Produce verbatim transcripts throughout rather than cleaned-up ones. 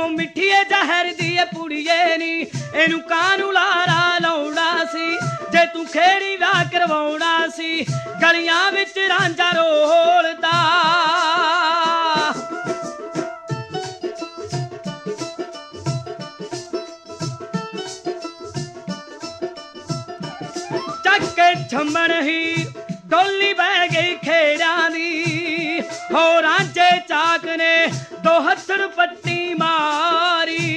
मिठिए जहर दिए पुड़िए नी इनू कानू लारा लाउणा सी जे तू खेड़ी विआह करवाउणा सी गलियां विच रांझा रोलदा चक्के झम्मण ही डोली बह गई खेड़ां दी हो रांझे चाक ने दो हथड़ पट्टी मारी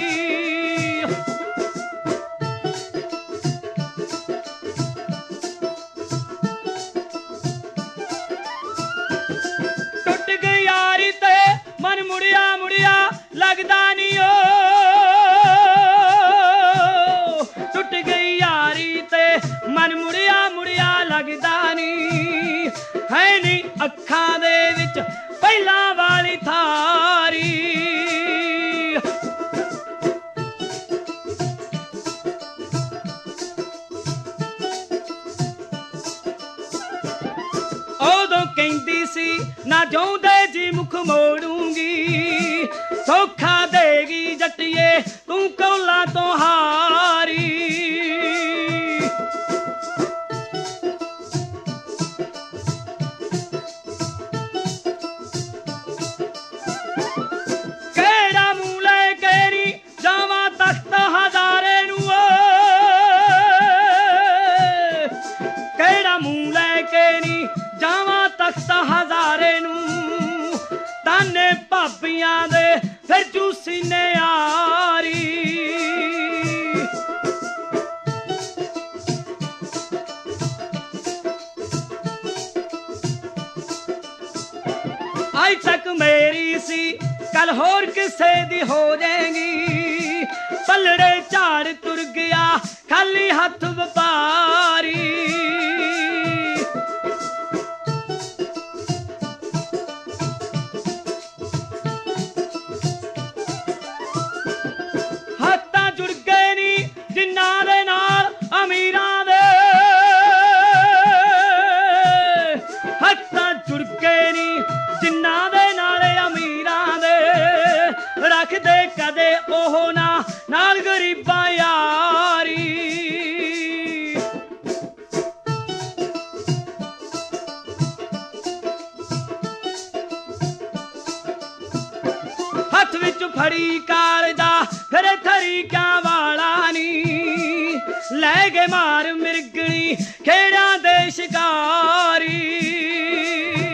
टुट गई यारी ते मन मुड़िया मुड़िया लगदा नी ओ टुट गई यारी ते मन मुड़िया मुड़िया लगदा नी है नी अखां दे विच पहला वाली थारी उदों कहंदी सी ना जाऊंदे जी मुख मोड़ूंगी धोखा देगी जट्टिए तू कौला तो हारी हजारे नू ताने भाबियां दे फिर जूसी ने यारी आज तक मेरी सी कल होर किसे दी हो जाएगी पलड़े झाड़ तुर गया खाली हथ व्यापारी कदे ओह ना नाल गरीबा यारी हथ विच फड़ी कालदा फिर थरी क्या वाला नी लै गए मार मिरगणी खेड़ा दे शिकारी